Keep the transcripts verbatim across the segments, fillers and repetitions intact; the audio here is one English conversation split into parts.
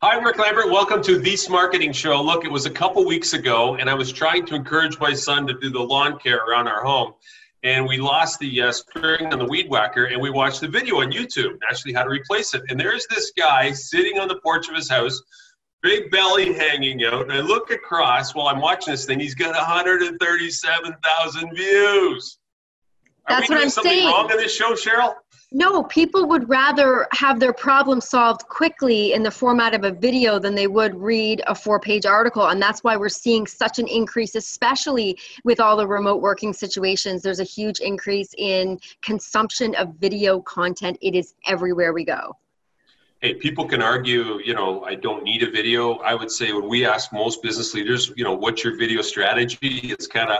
Hi, Rick Lambert. Welcome to The Smarketing Show. Look, it was a couple weeks ago, and I was trying to encourage my son to do the lawn care around our home. And we lost the uh, spring on the weed whacker, and we watched the video on YouTube, actually how to replace it. And there's this guy sitting on the porch of his house, big belly hanging out. And I look across while I'm watching this thing. He's got one hundred thirty-seven thousand views. Are That's we what doing I'm something saying. wrong in this show, Cheryl? No, people would rather have their problem solved quickly in the format of a video than they would read a four-page article. And that's why we're seeing such an increase, especially with all the remote working situations. There's a huge increase in consumption of video content. It is everywhere we go. Hey, people can argue, you know, I don't need a video. I would say when we ask most business leaders, you know, what's your video strategy? It's kind of,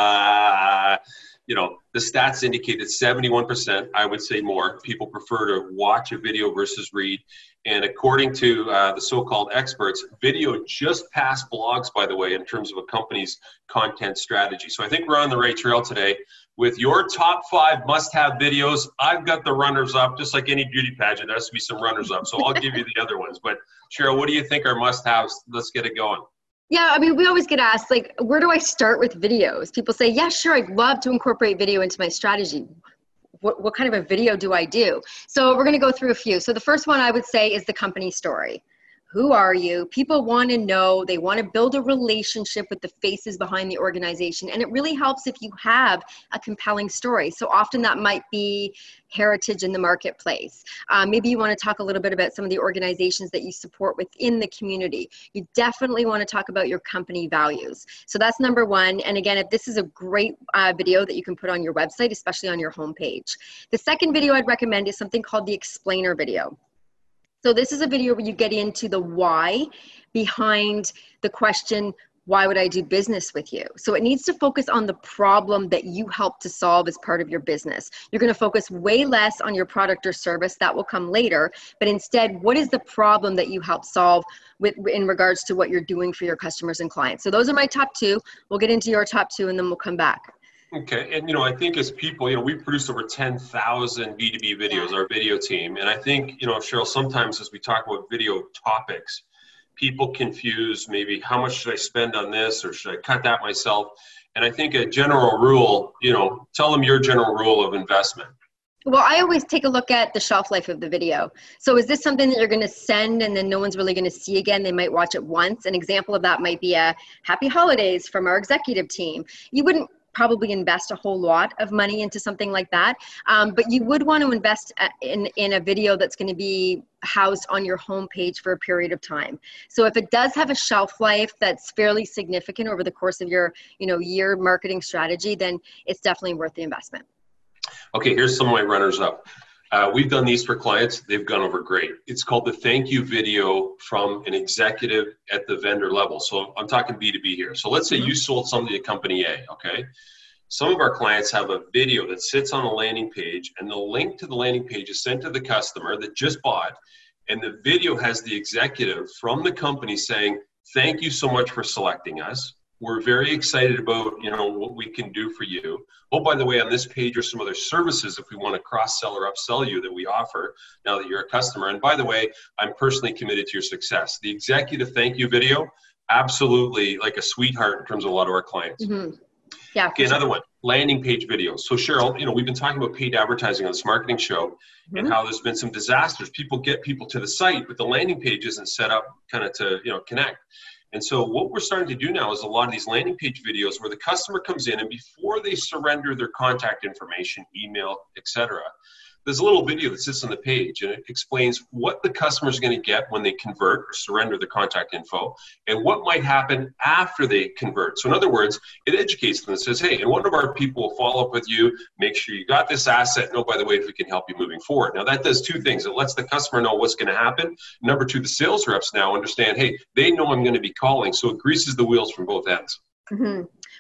uh, you know, the stats indicate that seventy-one percent, I would say more, people prefer to watch a video versus read. And according to uh, the so-called experts, video just passed blogs, by the way, in terms of a company's content strategy. So I think we're on the right trail today. With your top five must-have videos, I've got the runners-up, just like any beauty pageant, there has to be some runners-up. So I'll give you the other ones. But Cheryl, what do you think are must-haves? Let's get it going. Yeah, I mean, we always get asked, like, where do I start with videos? People say, yeah, sure, I'd love to incorporate video into my strategy. What, what kind of a video do I do? So we're going to go through a few. So the first one I would say is the company story. Who are you? People want to know, they want to build a relationship with the faces behind the organization. And it really helps if you have a compelling story. So often that might be heritage in the marketplace. Um, maybe you want to talk a little bit about some of the organizations that you support within the community. You definitely want to talk about your company values. So that's number one. And again, if this is a great uh, video that you can put on your website, especially on your homepage. The second video I'd recommend is something called the explainer video. So this is a video where you get into the why behind the question, why would I do business with you? So it needs to focus on the problem that you help to solve as part of your business. You're going to focus way less on your product or service. That will come later. But instead, what is the problem that you help solve with in regards to what you're doing for your customers and clients? So those are my top two. We'll get into your top two and then we'll come back. Okay, and you know, I think as people, you know, we produced over ten thousand B two B videos, our video team, and I think, you know, Cheryl, sometimes as we talk about video topics, people confuse maybe how much should I spend on this or should I cut that myself? And I think a general rule, you know, tell them your general rule of investment. Well, I always take a look at the shelf life of the video. So is this something that you're going to send and then no one's really going to see again? They might watch it once. An example of that might be a happy holidays from our executive team. You wouldn't probably invest a whole lot of money into something like that. Um, but you would want to invest in, in a video that's going to be housed on your homepage for a period of time. So if it does have a shelf life that's fairly significant over the course of your, you know, year marketing strategy, then it's definitely worth the investment. Okay, here's some of my runners up. Uh, we've done these for clients. They've gone over great. It's called the thank you video from an executive at the vendor level. So I'm talking B two B here. So let's say you sold something to company A, okay? Some of our clients have a video that sits on a landing page, and the link to the landing page is sent to the customer that just bought, and the video has the executive from the company saying, thank you so much for selecting us. We're very excited about, you know, what we can do for you. Oh, by the way, on this page are some other services if we want to cross-sell or upsell you that we offer now that you're a customer. And by the way, I'm personally committed to your success. The executive thank you video, absolutely like a sweetheart in terms of a lot of our clients. Mm-hmm. Yeah. Okay, another one, landing page videos. So Cheryl, you know, we've been talking about paid advertising on this marketing show mm-hmm. and how there's been some disasters. People get people to the site, but the landing page isn't set up kind of to, you know, connect. And so what we're starting to do now is a lot of these landing page videos where the customer comes in and before they surrender their contact information, email, et cetera, there's a little video that sits on the page and it explains what the customer is going to get when they convert or surrender their contact info and what might happen after they convert. So in other words, it educates them and says, hey, and one of our people will follow up with you, make sure you got this asset, and oh, by the way, if we can help you moving forward. Now that does two things. It lets the customer know what's going to happen. Number two, the sales reps now understand, hey, they know I'm going to be calling, so it greases the wheels from both ends. Mm-hmm.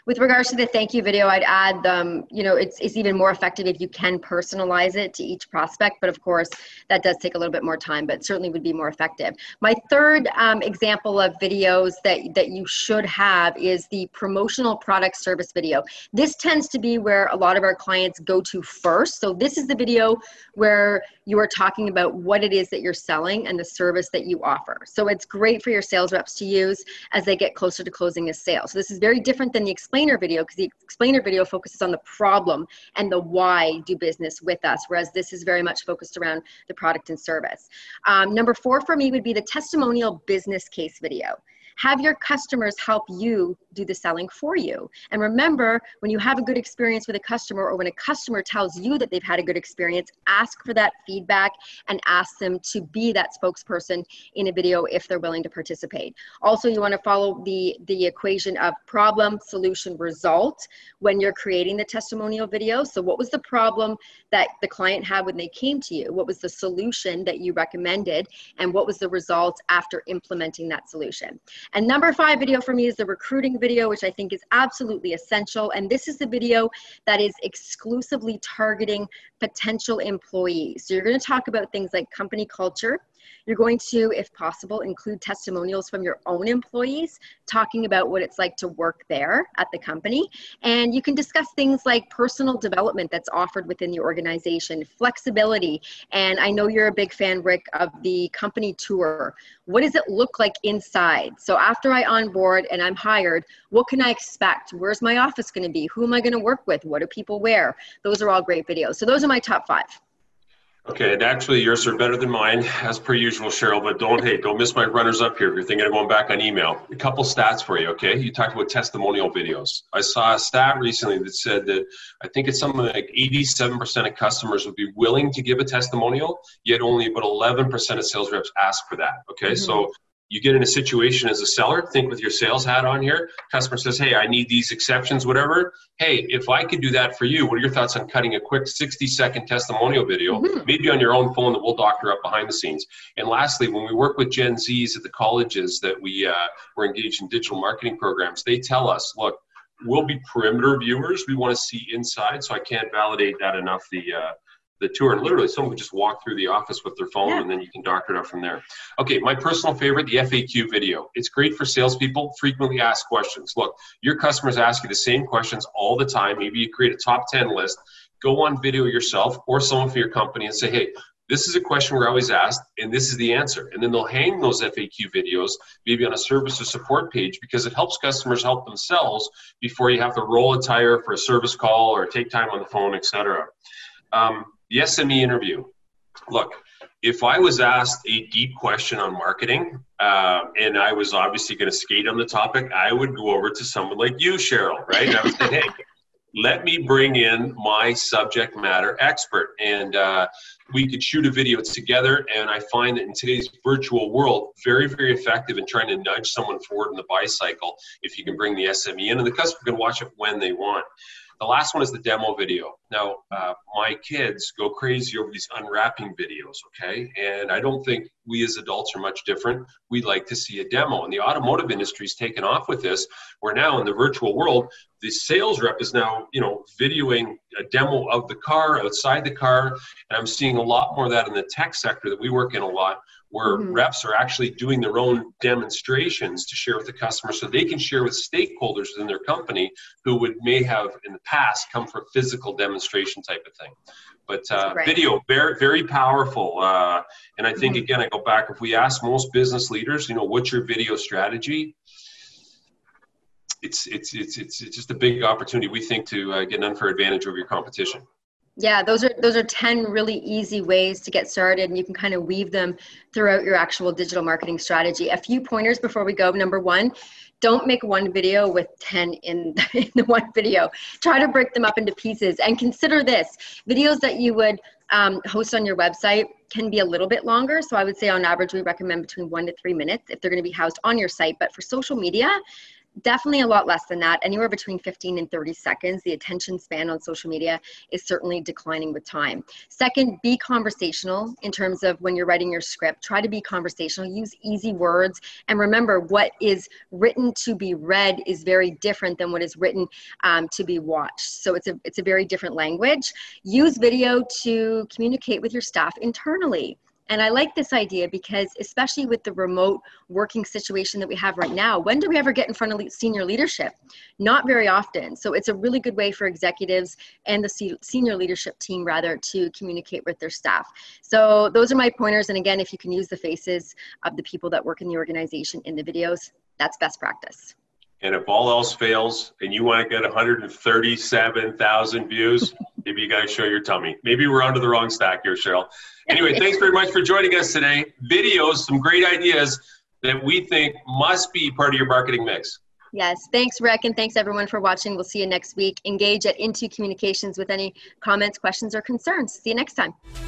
With regards to the thank you video, I'd add, um, you know, it's, it's even more effective if you can personalize it to each prospect. But of course, that does take a little bit more time, but certainly would be more effective. My third um, example of videos that, that you should have is the promotional product service video. This tends to be where a lot of our clients go to first. So this is the video where you are talking about what it is that you're selling and the service that you offer. So it's great for your sales reps to use as they get closer to closing a sale. So this is very different than the explainer video, because the explainer video focuses on the problem and the why do business with us, whereas this is very much focused around the product and service. Um, number four for me would be the testimonial business case video. Have your customers help you do the selling for you. And remember, when you have a good experience with a customer, or when a customer tells you that they've had a good experience, ask for that feedback and ask them to be that spokesperson in a video if they're willing to participate. Also, you want to follow the, the equation of problem, solution, result when you're creating the testimonial video. So what was the problem that the client had when they came to you? What was the solution that you recommended? And what was the result after implementing that solution? And number five video for me is the recruiting video, which I think is absolutely essential. And this is the video that is exclusively targeting potential employees. So you're going to talk about things like company culture. You're going to, if possible, include testimonials from your own employees, talking about what it's like to work there at the company. And you can discuss things like personal development that's offered within the organization, flexibility. And I know you're a big fan, Rick, of the company tour. What does it look like inside? So after I onboard and I'm hired, what can I expect? Where's my office going to be? Who am I going to work with? What do people wear? Those are all great videos. So those are my top five. Okay, and actually yours are better than mine, as per usual, Cheryl, but don't, hey, don't miss my runners up here if you're thinking of going back on email. A couple stats for you, okay? You talked about testimonial videos. I saw a stat recently that said that I think it's something like eighty-seven percent of customers would be willing to give a testimonial, yet only about eleven percent of sales reps ask for that, okay? Mm-hmm. So you get in a situation as a seller, think with your sales hat on here, customer says, hey, I need these exceptions, whatever. Hey, if I could do that for you, what are your thoughts on cutting a quick sixty second testimonial video, mm-hmm. maybe on your own phone that we'll doctor up behind the scenes? And lastly, when we work with Gen Zs at the colleges that we, uh, we're engaged in digital marketing programs, they tell us, look, we'll be perimeter viewers. We want to see inside, so I can't validate that enough, the uh, the tour. And literally someone could just walk through the office with their phone, yeah. and then you can doctor it up from there. Okay, my personal favorite, the F A Q video. It's great for salespeople, frequently asked questions. Look, your customers ask you the same questions all the time. Maybe you create a top ten list, go on video yourself or someone for your company and say, hey, this is a question we're always asked, and this is the answer. And then they'll hang those F A Q videos maybe on a service or support page, because it helps customers help themselves before you have to roll a tire for a service call or take time on the phone, et cetera. Um, the S M E interview. Look, if I was asked a deep question on marketing, uh, and I was obviously going to skate on the topic, I would go over to someone like you, Cheryl, right? And I would say, hey, let me bring in my subject matter expert, and uh, we could shoot a video together. And I find that in today's virtual world, very, very effective in trying to nudge someone forward in the buy cycle if you can bring the S M E in, and the customer can watch it when they want. The last one is the demo video. Now, uh, my kids go crazy over these unwrapping videos, okay? And I don't think we as adults are much different. We like to see a demo. And the automotive industry's taken off with this, where now in the virtual world, the sales rep is now, you know, videoing a demo of the car, outside the car. And I'm seeing a lot more of that in the tech sector that we work in a lot, where mm-hmm. reps are actually doing their own demonstrations to share with the customer, so they can share with stakeholders within their company who would may have in the past come for a physical demonstration type of thing. But uh, video, very, very powerful. Uh, and I think, mm-hmm. again, I go back, if we ask most business leaders, you know, what's your video strategy? It's, it's, it's, it's, it's just a big opportunity, we think, to uh, get an unfair advantage over your competition. Yeah, those are those are ten really easy ways to get started, and you can kind of weave them throughout your actual digital marketing strategy. A few pointers before we go. Number one, don't make one video with ten in, in the one video. Try to break them up into pieces, and consider this. Videos that you would um, host on your website can be a little bit longer. So I would say on average, we recommend between one to three minutes if they're going to be housed on your site. But for social media, definitely a lot less than that, anywhere between fifteen and thirty seconds. The attention span on social media is certainly declining with time. Second, be conversational in terms of when you're writing your script. Try to be conversational, use easy words, and remember what is written to be read is very different than what is written um, to be watched. So it's a, it's a very different language. Use video to communicate with your staff internally. And I like this idea because especially with the remote working situation that we have right now, when do we ever get in front of senior leadership? Not very often. So it's a really good way for executives and the senior leadership team rather to communicate with their staff. So those are my pointers. And again, if you can use the faces of the people that work in the organization in the videos, that's best practice. And if all else fails and you want to get one hundred thirty-seven thousand views, maybe you got to show your tummy. Maybe we're onto the wrong stack here, Cheryl. Anyway, thanks very much for joining us today. Videos, some great ideas that we think must be part of your marketing mix. Yes, thanks, Rick, and thanks everyone for watching. We'll see you next week. Engage at Into Communications with any comments, questions, or concerns. See you next time.